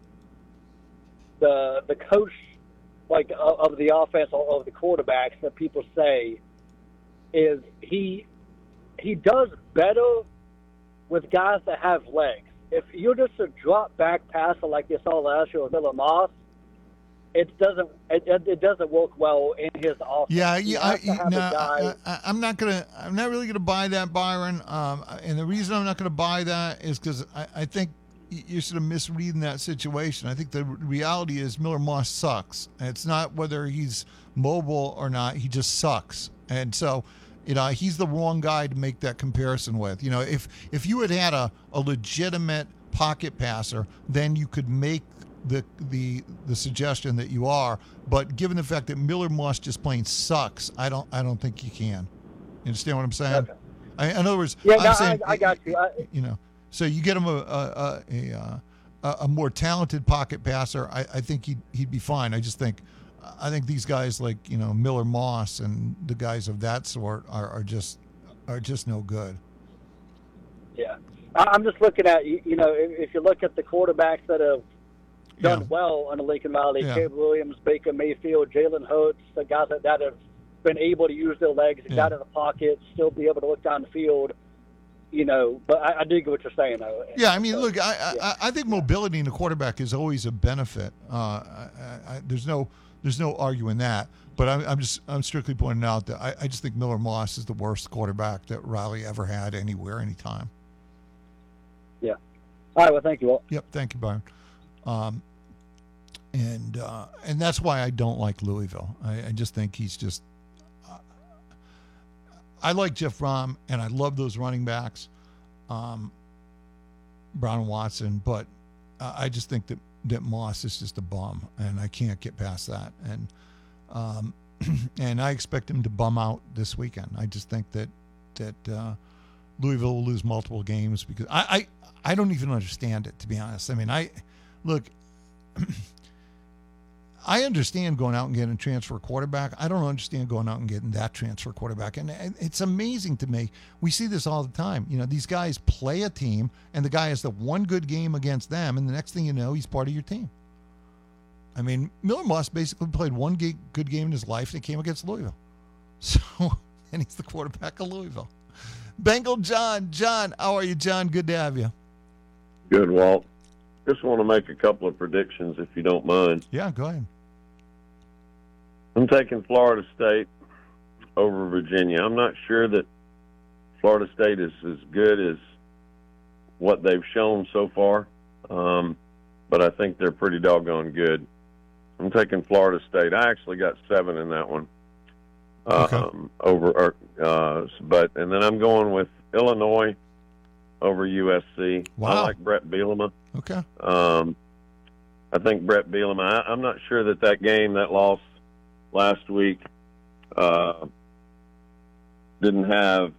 the coach of the offense or of the quarterbacks that people say is he does better with guys that have legs. If you're just a drop back passer like you saw last year with Miller Moss, it doesn't work well in his offense. Yeah, I'm not really gonna buy that, Byron. And the reason I'm not gonna buy that is because I think you're sort of misreading that situation. I think the reality is Miller Moss sucks. And it's not whether he's mobile or not; he just sucks. And so, he's the wrong guy to make that comparison with. If you had a legitimate pocket passer, then you could make the suggestion that you are. But given the fact that Miller Moss just plain sucks, I don't think you can. You understand what I'm saying? Okay. In other words, I'm saying, I got you. So you get him a more talented pocket passer, I think he'd be fine. I think these guys like Miller Moss and the guys of that sort are just no good. Yeah, I'm just looking at if you look at the quarterbacks that have done well under Lincoln Riley, Caleb Williams, Baker Mayfield, Jalen Hurts, the guys that have been able to use their legs, got in the pocket, still be able to look down the field. But I do get what you're saying, though. Yeah, I mean, look, I think mobility in the quarterback is always a benefit. There's no arguing that. But I'm strictly pointing out that I just think Miller Moss is the worst quarterback that Riley ever had anywhere, anytime. Yeah. All right. Well, thank you, Walt. Yep. Thank you, Byron. And that's why I don't like Louisville. I just think he's just. I like Jeff Brom, and I love those running backs, Brown and Watson, but I just think that Moss is just a bum, and I can't get past that. And and I expect him to bum out this weekend. I just think that Louisville will lose multiple games because I don't even understand it, to be honest. I mean, I understand going out and getting a transfer quarterback. I don't understand going out and getting that transfer quarterback. And it's amazing to me. We see this all the time. These guys play a team, and the guy has the one good game against them, and the next thing you know, he's part of your team. I mean, Miller Moss basically played one good game in his life, and it came against Louisville. And he's the quarterback of Louisville. Bengal John. John, how are you, John? Good to have you. Good, Walt. Just want to make a couple of predictions, if you don't mind. Yeah, go ahead. I'm taking Florida State over Virginia. I'm not sure that Florida State is as good as what they've shown so far, but I think they're pretty doggone good. I'm taking Florida State. I actually got 7 in that one. And then I'm going with Illinois over USC. Wow. I like Brett Bielema. Okay. I think Brett Bielema. I'm not sure that game, that loss last week, didn't have.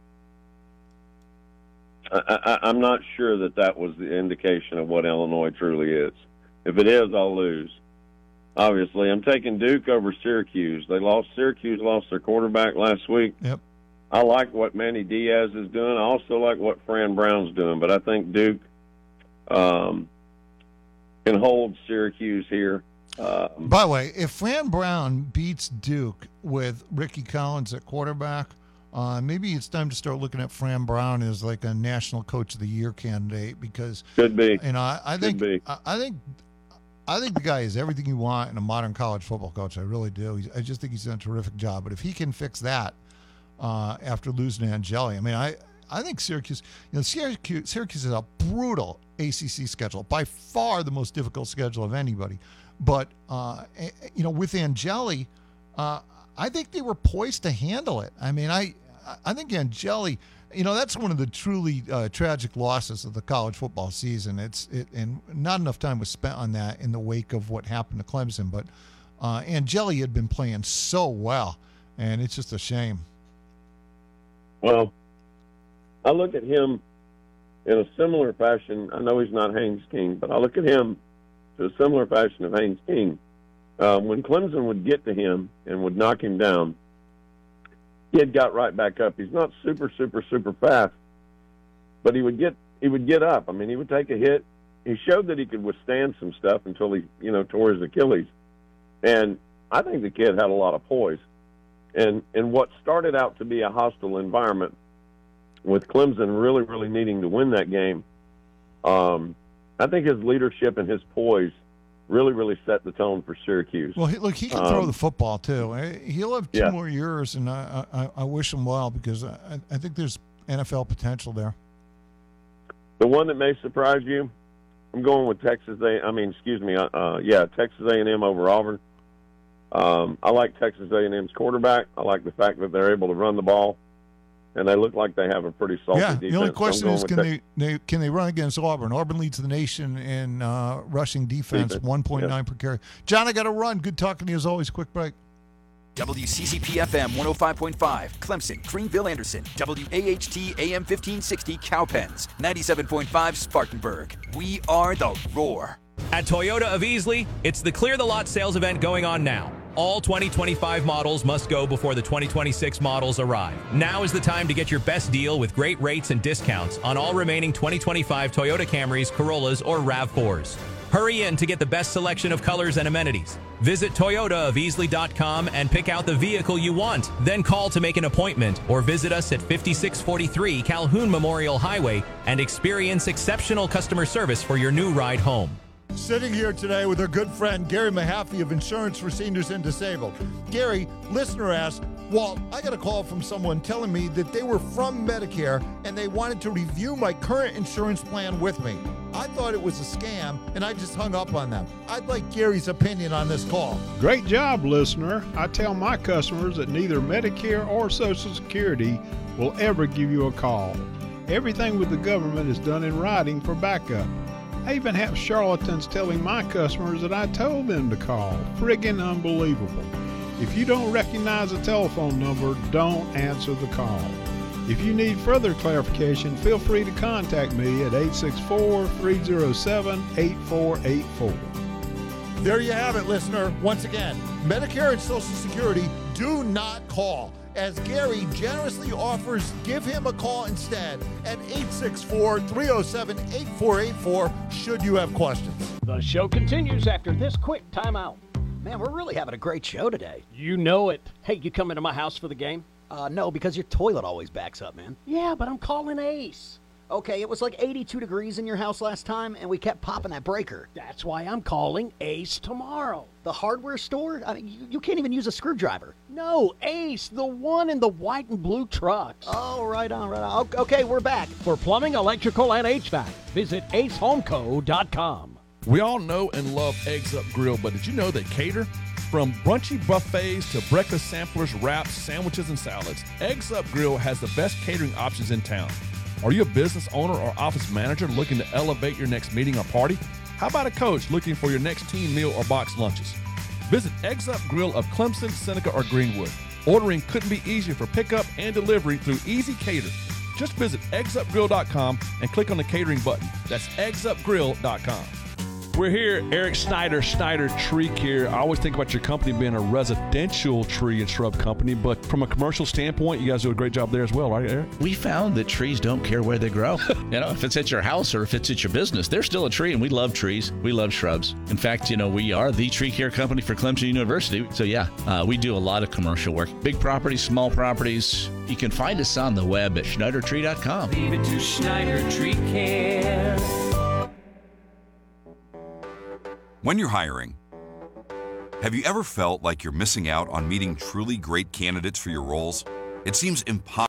I'm not sure that was the indication of what Illinois truly is. If it is, I'll lose. Obviously, I'm taking Duke over Syracuse. Syracuse lost their quarterback last week. Yep. I like what Manny Diaz is doing. I also like what Fran Brown's doing, but I think Duke can hold Syracuse here. By the way, if Fran Brown beats Duke with Ricky Collins at quarterback, maybe it's time to start looking at Fran Brown as like a National Coach of the Year candidate because could be. I think the guy is everything you want in a modern college football coach. I really do. I just think he's done a terrific job. But if he can fix that after losing to Angeli, I mean, I think Syracuse. Syracuse is a brutal ACC schedule, by far the most difficult schedule of anybody. But with Angeli, I think they were poised to handle it. I mean, I think Angeli, that's one of the truly tragic losses of the college football season. And not enough time was spent on that in the wake of what happened to Clemson. But Angeli had been playing so well, and it's just a shame. Well, I look at him in a similar fashion. I know he's not Haynes King, but I look at him to a similar fashion of Haynes King. When Clemson would get to him and would knock him down, he had got right back up. He's not super, super, super fast, but he would get up. I mean, he would take a hit. He showed that he could withstand some stuff until he, tore his Achilles. And I think the kid had a lot of poise. And what started out to be a hostile environment, with Clemson really, really needing to win that game, I think his leadership and his poise really, really set the tone for Syracuse. Well, he can throw the football, too. He'll have 2 more years, and I wish him well, because I think there's NFL potential there. The one that may surprise you, I'm going with Texas A&M over Auburn. I like Texas A&M's quarterback. I like the fact that they're able to run the ball, and they look like they have a pretty solid defense. The only question is, can they run against Auburn? Auburn leads the nation in rushing defense, 1.9 per carry. John, I got to run. Good talking to you as always. Quick break. WCCP-FM 105.5, Clemson, Greenville, Anderson. WAHT AM 1560, Cowpens. 97.5, Spartanburg. We are the Roar. At Toyota of Easley, it's the Clear the Lot sales event going on now. All 2025 models must go before the 2026 models arrive. Now is the time to get your best deal with great rates and discounts on all remaining 2025 Toyota Camrys, Corollas, or RAV4s. Hurry in to get the best selection of colors and amenities. Visit toyotaofeasley.com and pick out the vehicle you want. Then call to make an appointment or visit us at 5643 Calhoun Memorial Highway and experience exceptional customer service for your new ride home. Sitting here today with our good friend Gary Mahaffey of Insurance for Seniors and Disabled. Gary, listener asked, Walt, I got a call from someone telling me that they were from Medicare and they wanted to review my current insurance plan with me. I thought it was a scam, and I just hung up on them. I'd like Gary's opinion on this call. Great job, listener. I tell my customers that neither Medicare or Social Security will ever give you a call. Everything with the government is done in writing for backup. I even have charlatans telling my customers that I told them to call. Friggin' unbelievable. If you don't recognize a telephone number, don't answer the call. If you need further clarification, feel free to contact me at 864-307-8484. There you have it, listener. Once again, Medicare and Social Security, do not call. As Gary generously offers, give him a call instead at 864-307-8484 should you have questions. The show continues after this quick timeout. Man, we're really having a great show today. You know it. Hey, you coming to my house for the game? No, because your toilet always backs up, man. Yeah, but I'm calling Ace. Okay, it was like 82 degrees in your house last time, and we kept popping that breaker. That's why I'm calling Ace tomorrow. The hardware store? I mean, you can't even use a screwdriver. No, Ace, the one in the white and blue trucks. Oh, right on. Okay, we're back. For plumbing, electrical, and HVAC, visit acehomeco.com. We all know and love Eggs Up Grill, but did you know they cater? From brunchy buffets to breakfast samplers, wraps, sandwiches, and salads, Eggs Up Grill has the best catering options in town. Are you a business owner or office manager looking to elevate your next meeting or party? How about a coach looking for your next team meal or box lunches? Visit Eggs Up Grill of Clemson, Seneca, or Greenwood. Ordering couldn't be easier for pickup and delivery through Easy Cater. Just visit eggsupgrill.com and click on the catering button. That's eggsupgrill.com. We're here, Eric Snyder Tree Care. I always think about your company being a residential tree and shrub company, but from a commercial standpoint, you guys do a great job there as well, right, Eric? We found that trees don't care where they grow. If it's at your house or if it's at your business, they're still a tree, and we love trees. We love shrubs. In fact, we are the tree care company for Clemson University. So, we do a lot of commercial work. Big properties, small properties. You can find us on the web at schneidertree.com. Leave it to Schneider Tree Care. When you're hiring, have you ever felt like you're missing out on meeting truly great candidates for your roles? It seems impossible.